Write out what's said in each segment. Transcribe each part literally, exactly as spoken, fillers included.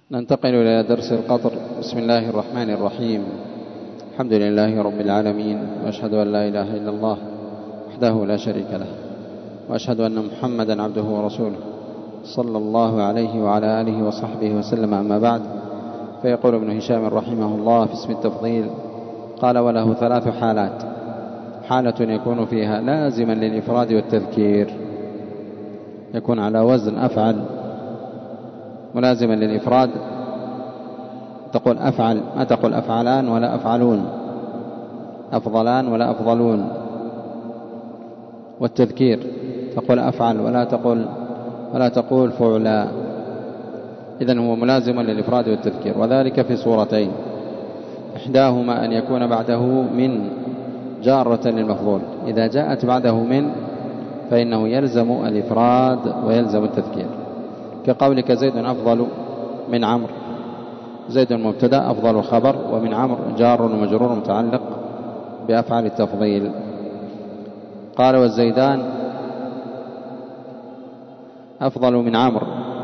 ننتقل إلى درس القطر. بسم الله الرحمن الرحيم. الحمد لله رب العالمين، وأشهد أن لا إله إلا الله وحده لا شريك له، وأشهد أن محمدا عبده ورسوله صلى الله عليه وعلى آله وصحبه وسلم. أما بعد، فيقول ابن هشام رحمه الله في اسم التفضيل: قال: وله ثلاث حالات: حالة يكون فيها لازما للإفراد والتذكير، يكون على وزن أفعل، ملازما للإفراد تقول أفعل، ما تقول أفعلان ولا أفعلون، أفضلان ولا أفضلون. والتذكير تقول أفعل ولا تقول ولا تقول فعلا. إذن هو ملازم للإفراد والتذكير، وذلك في صورتين: إحداهما أن يكون بعده من جارة للمفضول، إذا جاءت بعده من فإنه يلزم الإفراد ويلزم التذكير، كقولك: زيد أفضل من عمرو. زيد مبتدأ، أفضل خبر، ومن عمرو جار ومجرور متعلق بأفعال التفضيل. قال: والزيدان أفضل من عمرو،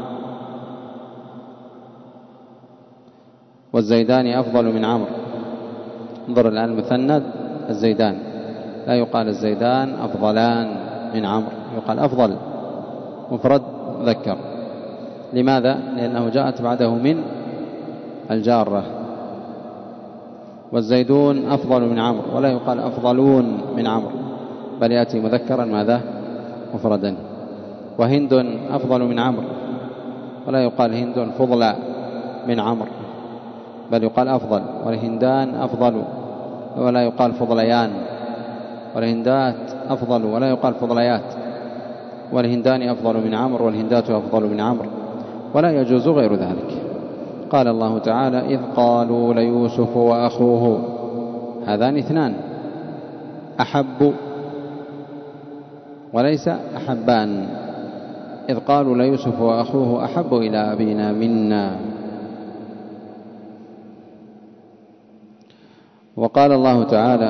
والزيدان أفضل من عمرو. انظر الآن المثنى الزيدان، لا يقال الزيدان أفضلان من عمرو، يقال أفضل مفرد مذكر. لماذا؟ لأنه جاءت بعده من الجارة. والزيدون أفضل من عمرو، ولا يقال أفضلون من عمرو، بل يأتي مذكرا ماذا؟ مفردا. وهند أفضل من عمرو، ولا يقال هند فضل من عمرو، بل يقال أفضل. والهندان أفضل، ولا يقال فضليان. والهندات أفضل، ولا يقال فضليات. والهندان أفضل من عمرو، والهندات أفضل من عمرو، ولا يجوز غير ذلك. قال الله تعالى: إذ قالوا ليوسف وأخوه، هذان اثنان، أحب وليس أحبان. إذ قالوا ليوسف وأخوه أحب إلى أبينا منا. وقال الله تعالى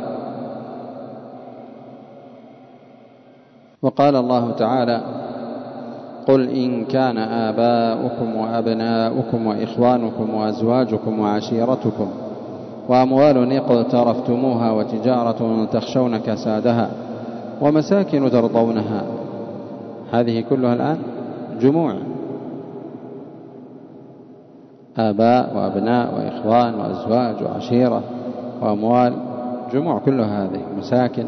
وقال الله تعالى: قل إن كان آباؤكم وأبناؤكم وإخوانكم وأزواجكم وعشيرتكم وأموال اقترفتموها وتجارة تخشون كسادها ومساكن ترضونها. هذه كلها الآن جموع: آباء وأبناء وإخوان وأزواج وعشيرة وأموال، جموع كلها هذه، مساكن.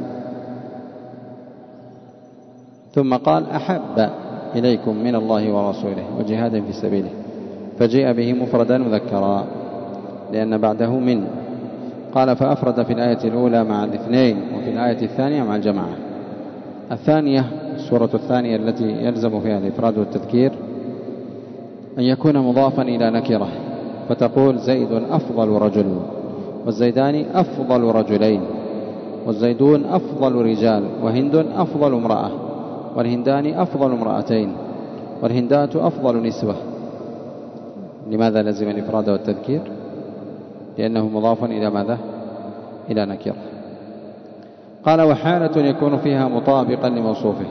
ثم قال: أحب إليكم من الله ورسوله وجهاد في سبيله، فجيء به مفردا مذكرا لأن بعده من. قال: فأفرد في الآية الأولى مع الاثنين، وفي الآية الثانية مع الجماعة. الثانية، السورة الثانية التي يلزم فيها الإفراد والتذكير، أن يكون مضافا إلى نكرة، فتقول: زيد أفضل رجل، والزيدان أفضل رجلين، والزيدون أفضل رجال، وهند أفضل امرأة، والهندان أفضل امرأتين، والهندات أفضل نسوة. لماذا لزم الإفراد والتذكير؟ لأنه مضاف إلى ماذا؟ إلى نكرة. قال: وحالة يكون فيها مطابقا لموصوفه.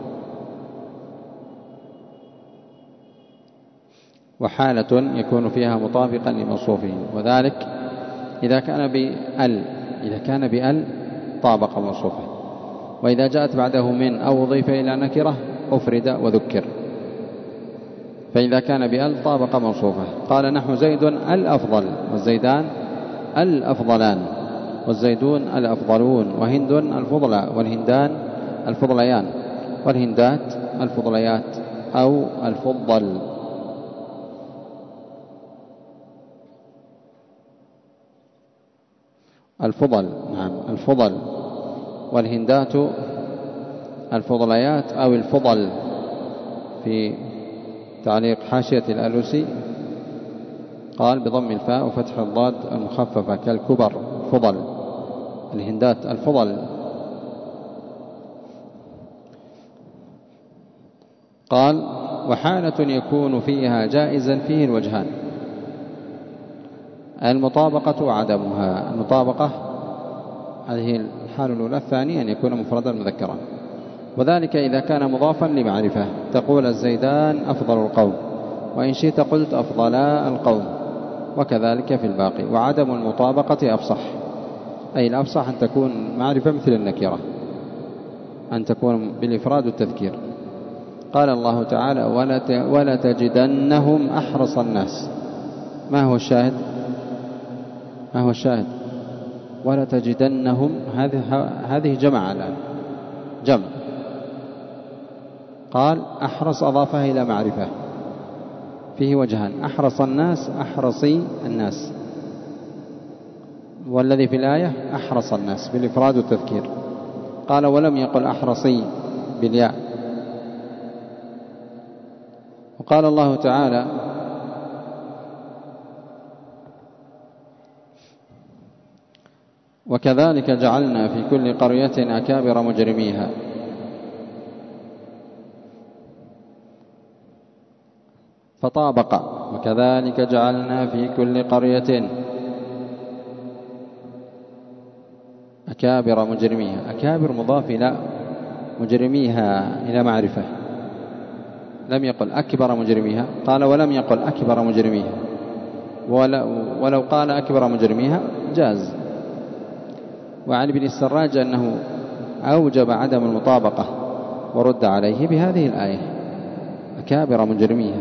وحالة يكون فيها مطابقا لموصوفه، وذلك إذا كان بأل، إذا كان بأل طابق موصوفه، وإذا جاءت بعده من أو أضيف إلى نكرة أفرد وذكر. فإذا كان بأل طابق موصوفه. قال: نحو زيد الأفضل، والزيدان الأفضلان، والزيدون الأفضلون، وهند الفضلى، والهندان الفضليان، والهندات الفضليات أو الفضل. الفضل، نعم، الفضل. والهندات الفضليات أو الفضل. في تعليق حاشية الألوسي قال: بضم الفاء وفتح الضاد المخففة كالكبر فضل. الهندات الفضل. قال: وحالة يكون فيها جائزا فيه الوجهان: المطابقة وعدمها. المطابقة هذه الحالة الأولى. الثانية أن يكون مفردا مذكرا، وذلك إذا كان مضافا لمعرفة، تقول: الزيدان أفضل القوم، وإن شئت قلت أفضلاء القوم، وكذلك في الباقي. وعدم المطابقة أفصح، أي الأفصح أن تكون معرفة مثل النكرة، أن تكون بالإفراد والتذكير. قال الله تعالى ولا تجدنهم أحرص الناس. ما هو الشاهد؟ ما هو الشاهد؟ ولا تجدنهم، هذه هذه جمع الآن، جمع. قال أحرص أضافها إلى معرفة، فيه وجهان: أحرص الناس، أحرصي الناس. والذي في الآية أحرص الناس بالإفراد والتذكير. قال ولم يقل أحرصي بالياء. وقال الله تعالى وكذلك جعلنا في كل قرية أكابر مجرميها. فطابق وكذلك جعلنا في كل قرية أكابر مجرميها. أكابر مضاف إلى مجرميها إلى معرفة، لم يقل أكبر مجرميها. قال ولم يقل أكبر مجرميها، ولو قال أكبر مجرميها جاز. وعن ابن السراج أنه أوجب عدم المطابقة ورد عليه بهذه الآية: أكابر مجرميها.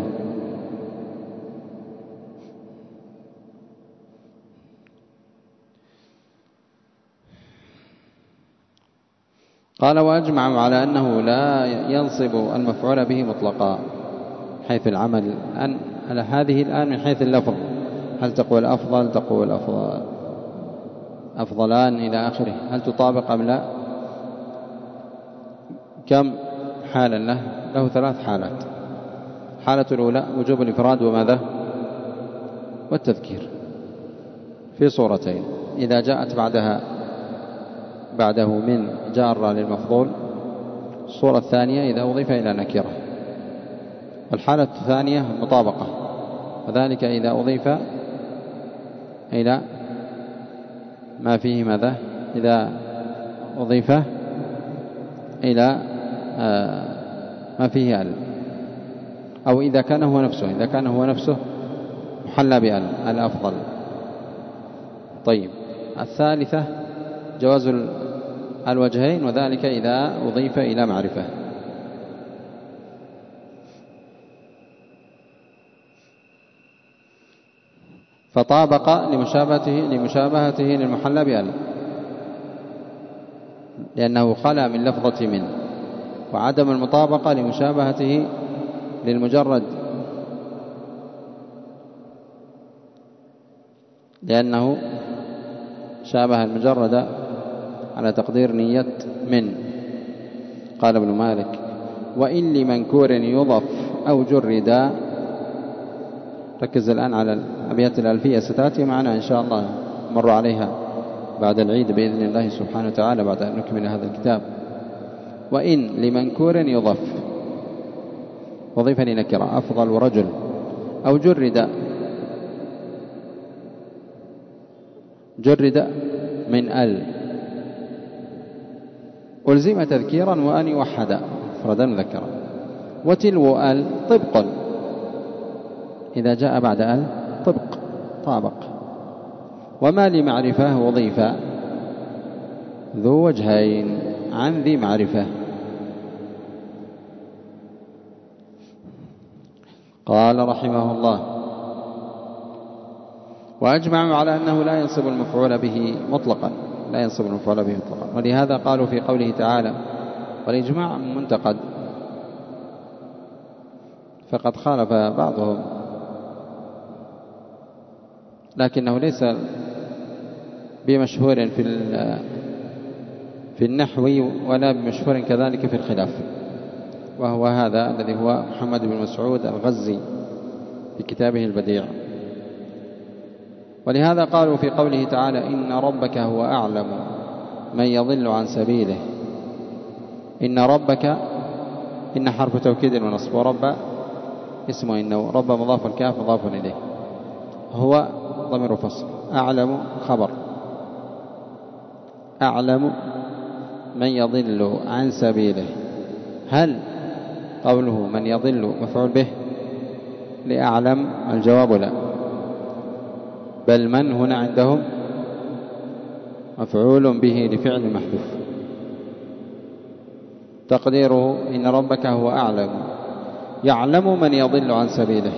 قال وأجمعوا على أنه لا ينصب المفعول به مطلقا حيث العمل. أن على هذه الآن من حيث اللفظ، هل تقول أفضل، تقول أفضل أفضلان إلى آخره، هل تطابق أم لا؟ كم حالا له؟ له ثلاث حالات. حالة الأولى وجوب الإفراد وماذا؟ والتذكير في صورتين: إذا جاءت بعدها بعده من جارة للمفضول. الصورة الثانية إذا أضيف إلى نكرة. والحالة الثانية المطابقة، وذلك إذا أضيف إلى ما فيه ماذا؟ إذا أضيف إلى ما فيه ال، أو إذا كان هو نفسه إذا كان هو نفسه محلى بال الأفضل. طيب، الثالثة جواز الوجهين، وذلك إذا أضيف إلى معرفة. فطابق لمشابهته لمشابهته للمحلى بال، لأنه خلا من لفظة من. وعدم المطابقة لمشابهته للمجرد، لأنه شابه المجرد على تقدير نية من. قال ابن مالك وإن لمنكور يضف أو جردا. ركز الآن على الأبيات الألفية، ستأتي معنا إن شاء الله، مر عليها بعد العيد بإذن الله سبحانه وتعالى بعد أن نكمل هذا الكتاب. وإن لمنكور يضف، وظيفة لنكرة، أفضل ورجل، أو جرد جرد من ال، ألزم تذكيرا وأن يوحد مفردا مذكرا. وتلو ال طبق، إذا جاء بعد ال طبق طابق. وما لمعرفة وضيف ذو وجهين عن ذي معرفة. قال رحمه الله وأجمعوا على أنه لا ينصب المفعول به مطلقا لا ينصب المفعول به مطلقا ولهذا قالوا في قوله تعالى والإجماع منتقد، فقد خالف بعضهم، لكنه ليس بمشهور في في النحو ولا بمشهور كذلك في الخلاف، وهو هذا الذي هو محمد بن مسعود الغزي في كتابه البديع. ولهذا قالوا في قوله تعالى إن ربك هو أعلم من يضل عن سبيله. إن ربك، إن حرف توكيد ونصب، ورب اسمه إنه، رب مضاف الكاف مضاف إليه، هو ضمير فصل، أعلم خبر، أعلم من يضل عن سبيله. هل قوله من يضل مفعول به لأعلم؟ الجواب لا، بل من هنا عندهم مفعول به لفعل محذوف، تقديره إن ربك هو أعلم، يعلم من يضل عن سبيله.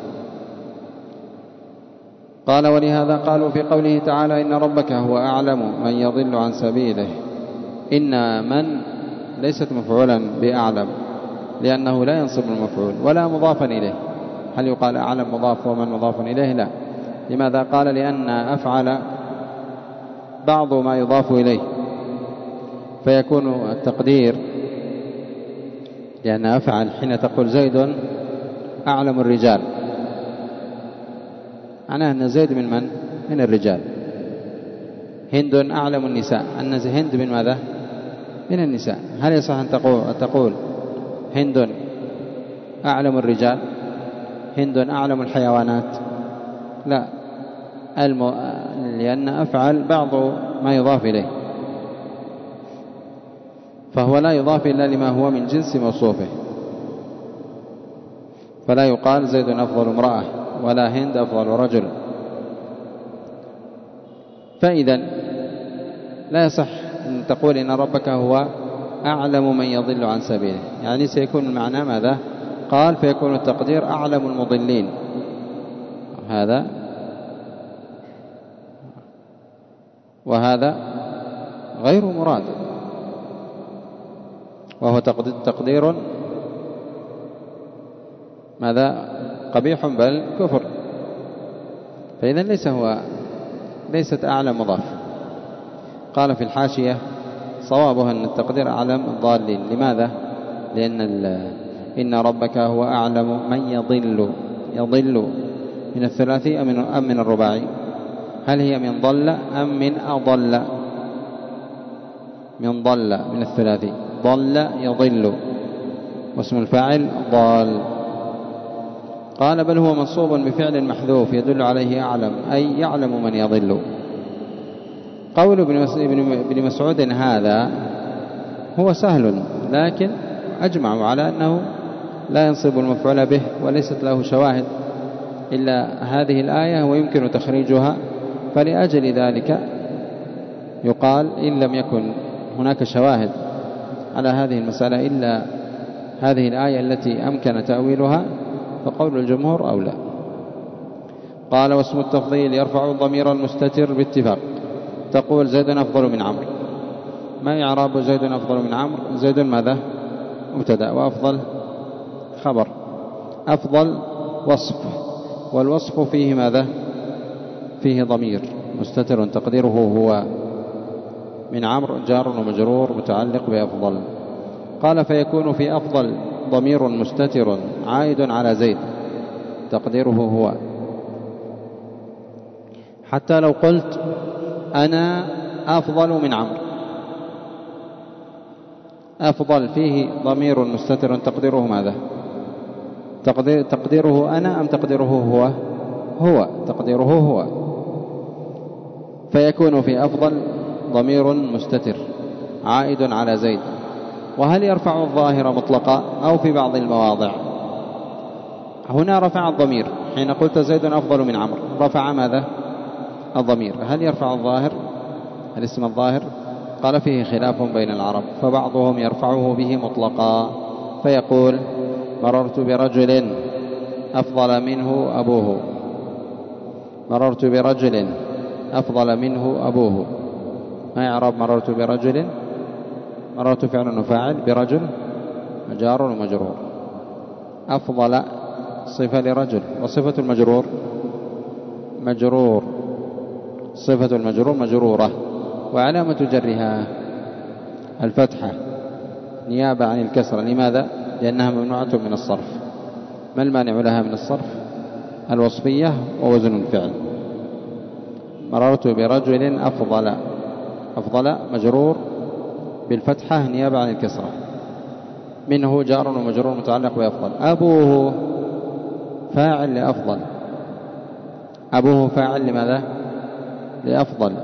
قال ولهذا قالوا في قوله تعالى إن ربك هو أعلم من يضل عن سبيله، إن من ليست مفعولا بأعلم لأنه لا ينصب المفعول ولا مضافا إليه. هل يقال أعلم مضاف ومن مضاف إليه؟ لا. لماذا؟ قال لأن أفعل بعض ما يضاف إليه، فيكون التقدير، لأن أفعل حين تقول زيد أعلم الرجال، معناه أن زيد من من؟ من الرجال. هند أعلم النساء، أن هند من ماذا؟ من النساء. هل يصح أن تقول, تقول هند أعلم الرجال؟ هند أعلم الحيوانات؟ لا، الم... لأن أفعل بعض ما يضاف إليه، فهو لا يضاف إلا لما هو من جنس موصوفه، فلا يقال زيد أفضل امرأة ولا هند أفضل رجل. فإذا لا يصح أن تقول إن ربك هو أعلم من يضل عن سبيله، يعني سيكون المعنى ماذا؟ قال فيكون التقدير أعلم المضلين، هذا وهذا غير مراد، وهو تقدير ماذا؟ قبيح بل كفر. فإذا ليس هو ليست أعلم مضاف. قال في الحاشية صوابها أن التقدير أعلم الضالين. لماذا؟ لأن إن ربك هو أعلم من يضل، يضل من الثلاثي أم من الرباعي؟ هل هي من ضل أم من أضل؟ من ضل من الثلاثي، ضل يضل، واسم الفاعل ضال. قال بل هو منصوب بفعل محذوف يدل عليه أعلم، أي يعلم من يضل. قول ابن مسعود هذا هو سهل، لكن أجمعوا على أنه لا ينصب المفعول به، وليست له شواهد إلا هذه الآية ويمكن تخريجها، فلأجل ذلك يقال إن لم يكن هناك شواهد على هذه المسألة إلا هذه الآية التي أمكن تأويلها، فقول الجمهور أولى. قال واسم التفضيل يرفع الضمير المستتر باتفاق، تقول زيد أفضل من عمرو. ما إعراب زيد أفضل من عمرو؟ زيد ماذا؟ مبتدأ، وأفضل خبر. أفضل وصف، والوصف فيه ماذا؟ فيه ضمير مستتر تقديره هو، من عمرو جار ومجرور متعلق بأفضل. قال فيكون في أفضل ضمير مستتر عائد على زيد تقديره هو، حتى لو قلت أنا أفضل من عمرو، أفضل فيه ضمير مستتر تقديره ماذا؟ تقدير تقديره أنا أم تقديره هو؟ هو تقديره هو. فيكون في أفضل ضمير مستتر عائد على زيد. وهل يرفع الظاهر مطلقا أو في بعض المواضع؟ هنا رفع الضمير حين قلت زيد أفضل من عمرو، رفع ماذا؟ الضمير. هل يرفع الظاهر الاسم الظاهر؟ قال فيه خلاف بين العرب، فبعضهم يرفعه به مطلقا فيقول مررت برجل أفضل منه أبوه، مررت برجل أفضل منه أبوه. ما يعرب مررت برجل؟ مررت فعل وفاعل، برجل جار ومجرور، أفضل صفة لرجل، وصفة المجرور مجرور، صفة المجرور مجرورة، وعلامة جرها الفتحة نيابة عن الكسرة. لماذا؟ لأنها ممنوعة من الصرف. ما المانع لها من الصرف؟ الوصفية ووزن الفعل. مررت برجل أفضل، أفضل مجرور بالفتحة نيابة عن الكسرة، منه جار ومجرور متعلق بأفضل. أبوه فاعل لأفضل، أبوه فاعل لماذا؟ لأفضل.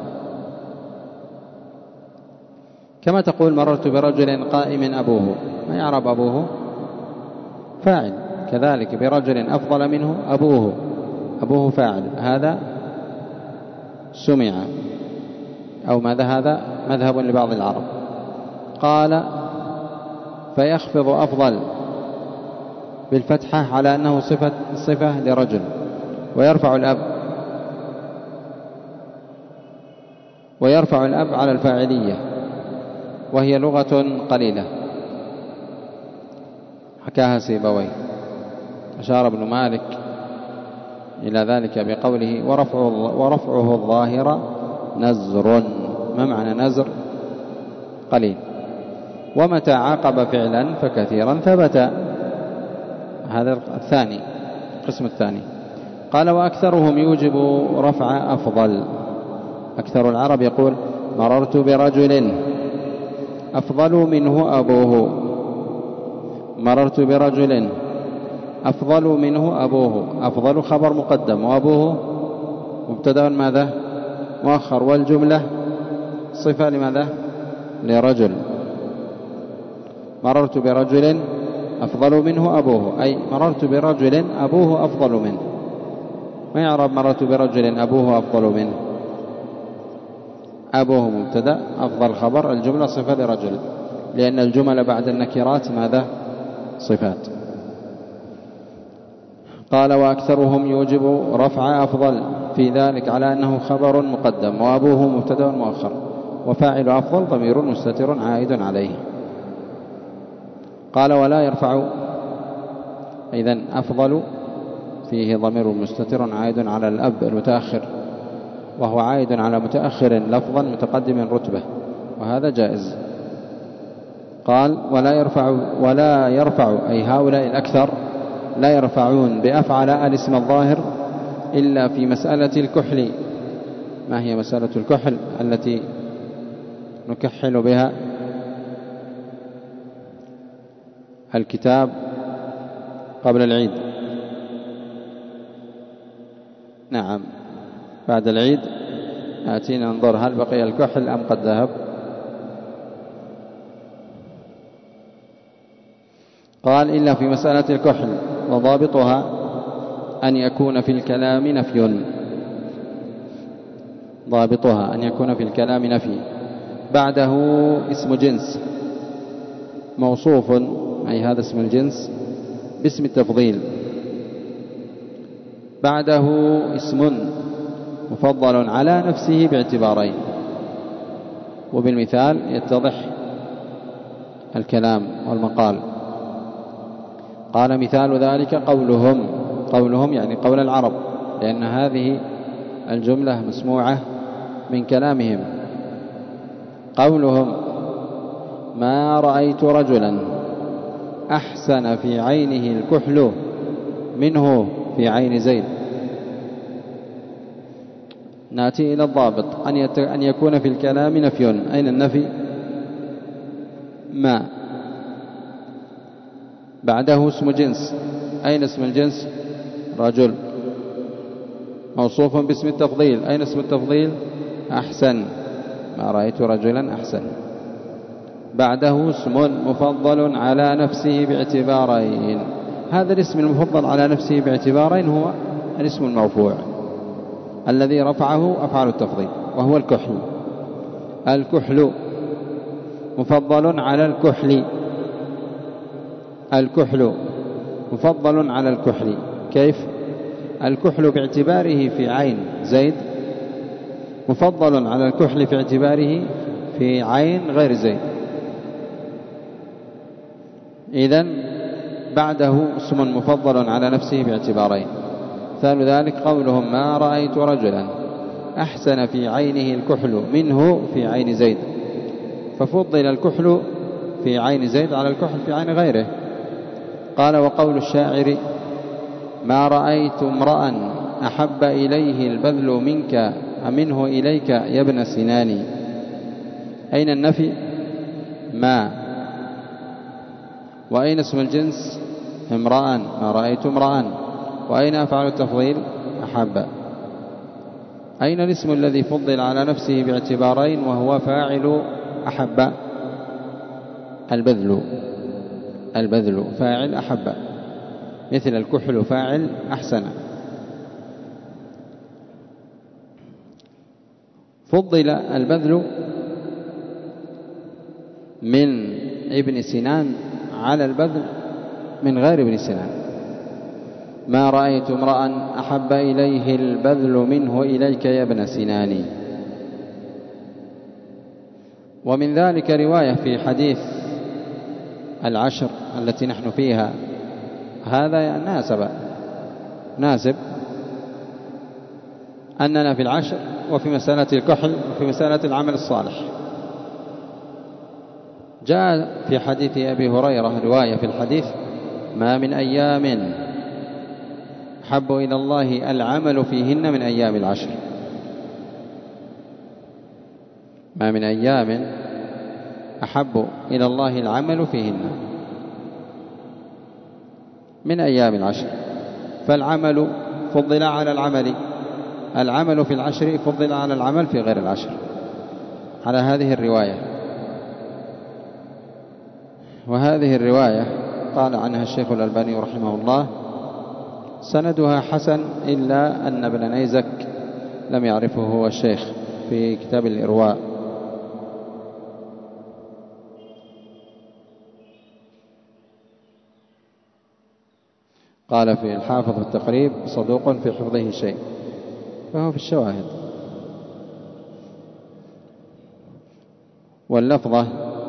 كما تقول مررت برجل قائم أبوه، ما يعرب أبوه؟ فاعل، كذلك برجل أفضل منه أبوه، أبوه فاعل، هذا سمع أو ماذا؟ هذا مذهب لبعض العرب. قال فيخفض أفضل بالفتحة على أنه صفة, صفة لرجل، ويرفع الأب ويرفع الأب على الفاعلية، وهي لغة قليلة حكاها سيبويه. أشار ابن مالك إلى ذلك بقوله ورفعه, ورفعه الظاهر نزر. ما معنى نزر؟ قليل. ومتى عاقب فعلا فكثيرا ثبت. هذا الثاني، القسم الثاني. قال وأكثرهم يوجب رفع أفضل. أكثر العرب يقول مررت برجل أفضل منه أبوه، مررت برجل أفضل منه أبوه. أفضل خبر مقدم، وأبوه مبتدأ ماذا؟ مؤخر، والجملة صفة لماذا؟ لرجل. مررت برجل أفضل منه أبوه، أي مررت برجل أبوه أفضل منه. ما يعرب مررت برجل أبوه أفضل منه؟ أبوه مبتدأ، أفضل خبر، الجملة صفة لرجل، لأن الجمل بعد النكرات ماذا؟ صفات. قال وأكثرهم يوجب رفع أفضل في ذلك على أنه خبر مقدم، وأبوه مبتدأ مؤخر، وفاعل أفضل ضمير مستتر عائد عليه. قال ولا يرفع، إذن أفضل فيه ضمير مستتر عائد على الأب المتأخر، وهو عائد على متأخر لفظا متقدم رتبة، وهذا جائز. قال ولا يرفع ولا يرفع أي هؤلاء الأكثر لا يرفعون بأفعل الاسم الظاهر إلا في مسألة الكحل. ما هي مسألة الكحل التي نكحل بها الكتاب قبل العيد؟ نعم، بعد العيد آتينا ننظر هل بقي الكحل أم قد ذهب. قال إلا في مسألة الكحل، وضابطها أن يكون في الكلام نفي. ضابطها أن يكون في الكلام نفي، بعده اسم جنس موصوف، أي هذا اسم الجنس باسم التفضيل، بعده اسم مفضل على نفسه باعتبارين. وبالمثال يتضح الكلام والمقال. قال مثال ذلك قولهم، قولهم يعني قول العرب، لأن هذه الجملة مسموعة من كلامهم. قولهم ما رأيت رجلا أحسن في عينه الكحل منه في عين زيد. نأتي إلى الضابط أن يكون في الكلام نفي. أين النفي؟ ما بعده اسم جنس. أين اسم الجنس؟ رجل، موصوف باسم التفضيل. أين اسم التفضيل؟ أحسن، ما رأيت رجلا أحسن. بعده اسم مفضل على نفسه باعتبارين. هذا الاسم المفضل على نفسه باعتبارين هو الاسم المرفوع الذي رفعه أفعال التفضيل، وهو الكحل. الكحل مفضل على الكحل، الكحل مفضل على الكحل. كيف؟ الكحل باعتباره في عين زيد مفضل على الكحل في اعتباره في عين غير زيد. إذن بعده اسم مفضل على نفسه باعتبارين. مثال ذلك قولهم ما رأيت رجلا أحسن في عينه الكحل منه في عين زيد، ففضل الكحل في عين زيد على الكحل في عين غيره. قال وقول الشاعر ما رأيت امرأ أحب إليه البذل منك أمنه إليك يا ابن سناني. أين النفي؟ ما. وأين اسم الجنس؟ امرأ، ما رأيت امرأ. وأين أفعل التفضيل؟ أحب. أين الاسم الذي فضل على نفسه باعتبارين وهو فاعل أحب؟ البذل، البذل فاعل أحب. مثل الكحل فاعل أحسن. فضل البذل من ابن سنان على البذل من غير ابن سنان. ما رأيت امرأ أحب إليه البذل منه إليك يا ابن سنان. ومن ذلك رواية في حديث العشر التي نحن فيها، هذا ناسب ناسب أننا في العشر وفي مسألة الكحل وفي مسألة العمل الصالح. جاء في حديث أبي هريرة رواية في الحديث: ما من أيام أحب إلى الله العمل فيهن من أيام العشر. ما من أيام أحب إلى الله العمل فيهن من أيام العشر. فالعمل فضل على العمل، العمل في العشر فضل على العمل في غير العشر، على هذه الرواية. وهذه الرواية قال عنها الشيخ الألباني رحمه الله: سندها حسن، إلا أن ابن نيزك لم يعرفه هو الشيخ في كتاب الإرواء. قال في الحافظ التقريب: صدوق في حفظه شيء، فهو في الشواهد. واللفظة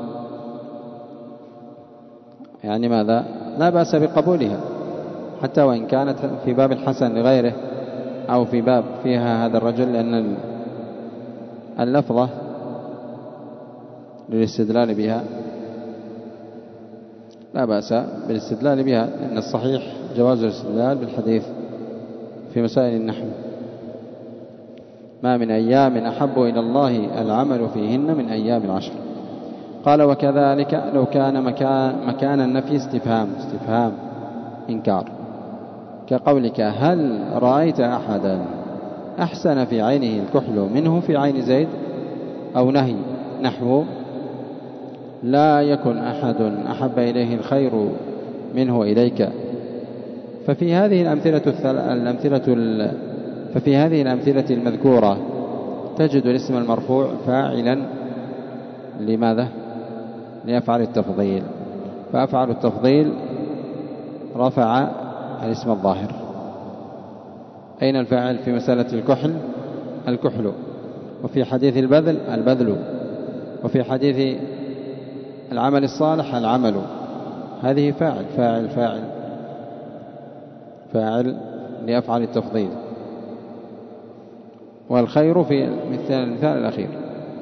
يعني ماذا؟ لا بأس بقبولها، حتى وإن كانت في باب الحسن لغيره أو في باب فيها هذا الرجل، لأن اللفظة للاستدلال بها لا بأس بالاستدلال بها، لأن الصحيح جواز الاستدلال بالحديث في مسائل النحو. ما من أيام أحب إلى الله العمل فيهن من أيام العشر. قال: وكذلك لو كان مكان, مكان النفي استفهام استفهام إنكار، كقولك: هل رأيت أحدا أحسن في عينه الكحل منه في عين زيد؟ أو نهي نحو: لا يكن أحد أحب إليه الخير منه إليك. ففي هذه الأمثلة الأمثلة ففي هذه الأمثلة المذكورة تجد الاسم المرفوع فاعلا لماذا؟ لأفعل التفضيل. فأفعل التفضيل رفع الاسم الظاهر. أين الفاعل في مسألة الكحل؟ الكحل. وفي حديث البذل البذل. وفي حديث العمل الصالح العمل. هذه فاعل فاعل فاعل فاعل لأفعل التفضيل. والخير في المثال, المثال الأخير.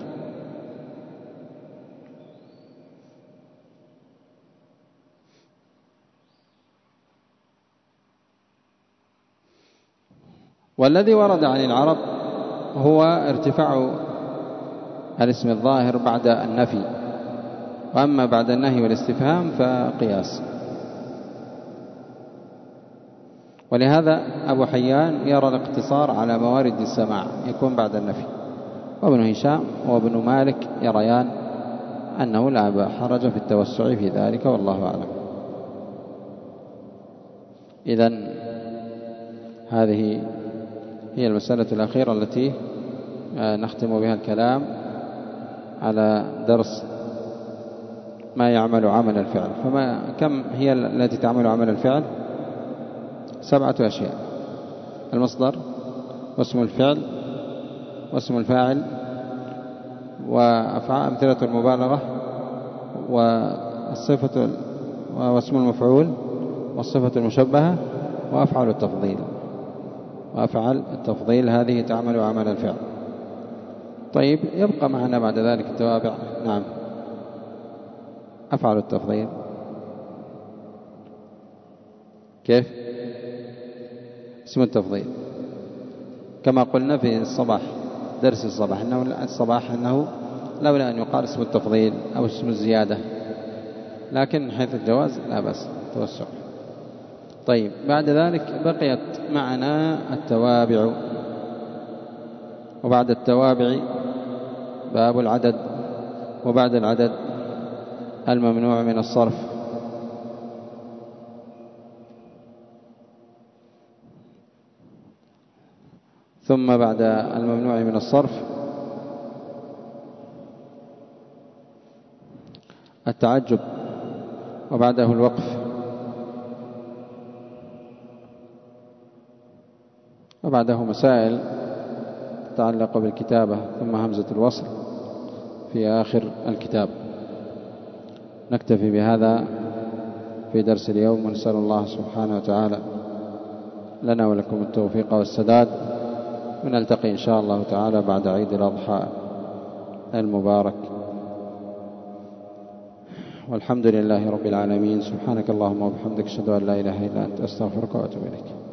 والذي ورد عن العرب هو ارتفاع الاسم الظاهر بعد النفي، وأما بعد النهي والاستفهام فقياس. ولهذا أبو حيان يرى الاقتصار على موارد السماع يكون بعد النفي، وابن هشام وابن مالك يريان أنه لا حرج في التوسع في ذلك، والله أعلم. إذن هذه هي المسألة الأخيرة التي نختم بها الكلام على درس ما يعمل عمل الفعل. فما كم هي التي تعمل عمل الفعل؟ سبعة أشياء: المصدر، واسم الفعل، واسم الفاعل، وأفعال أمثلة المبالغة، والصفة واسم المفعول، والصفة المشبهة، وأفعال التفضيل. وأفعال التفضيل هذه تعمل عمل الفعل. طيب، يبقى معنا بعد ذلك التوابع. نعم، أفعال التفضيل كيف؟ اسم التفضيل كما قلنا في الصباح، درس الصباح، أنه الصباح أنه لولا أن يقال اسم التفضيل أو اسم الزيادة، لكن من حيث الجواز لا بأس توسع. طيب، بعد ذلك بقيت معنا التوابع. وبعد التوابع باب العدد، وبعد العدد الممنوع من الصرف. ثم بعد الممنوع من الصرف التعجب، وبعده الوقف، وبعده مسائل تتعلق بالكتابة، ثم همزة الوصل في آخر الكتاب. نكتفي بهذا في درس اليوم، ونسأل الله سبحانه وتعالى لنا ولكم التوفيق والسداد، ونلتقي إن شاء الله تعالى بعد عيد الأضحى المبارك، والحمد لله رب العالمين. سبحانك اللهم وبحمدك، أشهد أن لا إله إلا أنت، أستغفرك وأتوب إليك.